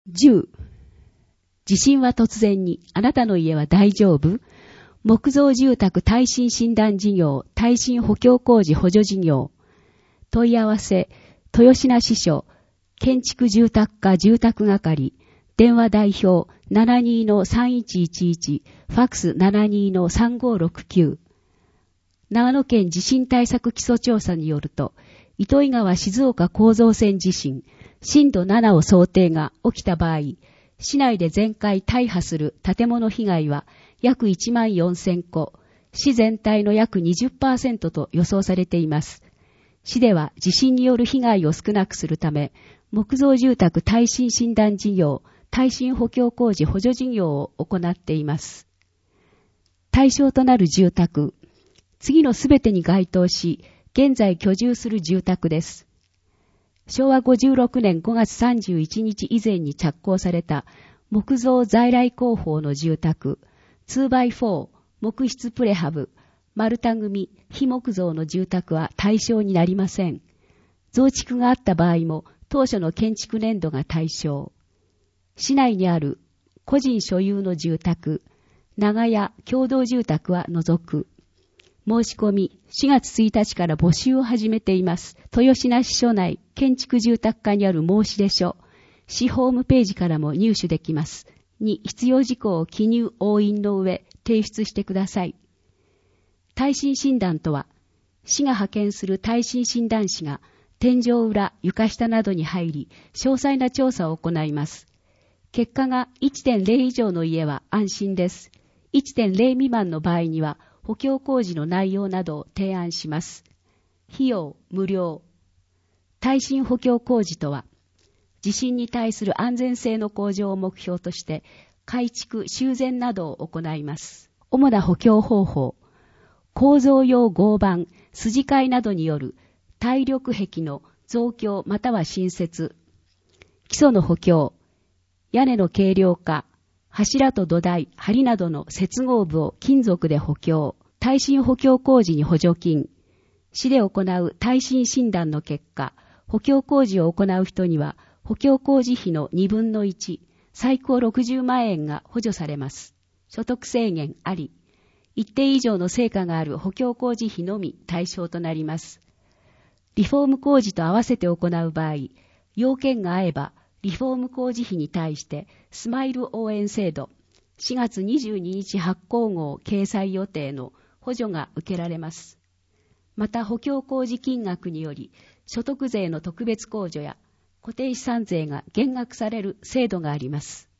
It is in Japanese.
10、地震は突然に、あなたの家は大丈夫？木造住宅耐震診断事業、耐震補強工事補助事業。問い合わせ、豊品支所、建築住宅課住宅係、電話代表 72-3111、ファックス 72-3569。長野県地震対策基礎調査によると、糸魚川静岡構造線地震、震度7を想定が起きた場合、市内で全壊大破する建物被害は約1万4000戸、市全体の約 20% と予想されています。市では地震による被害を少なくするため、木造住宅耐震診断事業、耐震補強工事補助事業を行っています。対象となる住宅、次のすべてに該当し、現在居住する住宅です。昭和56年5月31日以前に着工された木造在来工法の住宅、2x4 木質プレハブ、丸太組、非木造の住宅は対象になりません。増築があった場合も当初の建築年度が対象。市内にある個人所有の住宅、長屋、共同住宅は除く。申し込み、4月1日から募集を始めています。豊品支所内建築住宅課にある申し出書、市ホームページからも入手できます。に必要事項を記入押印の上、提出してください。耐震診断とは、市が派遣する耐震診断士が天井裏、床下などに入り、詳細な調査を行います。結果が 1.0 以上の家は安心です。1.0 未満の場合には、補強工事の内容などを提案します。費用無料。耐震補強工事とは、地震に対する安全性の向上を目標として、改築、修繕などを行います。主な補強方法、構造用合板、筋交いなどによる耐力壁の増強または新設、基礎の補強、屋根の軽量化、柱と土台、梁などの接合部を金属で補強、耐震補強工事に補助金、市で行う耐震診断の結果、補強工事を行う人には、補強工事費の2分の1、最高60万円が補助されます。所得制限あり、一定以上の成果がある補強工事費のみ対象となります。リフォーム工事と合わせて行う場合、要件が合えば、リフォーム工事費に対してスマイル応援制度4月22日発行号掲載予定の補助が受けられます。また補強工事金額により所得税の特別控除や固定資産税が減額される制度があります。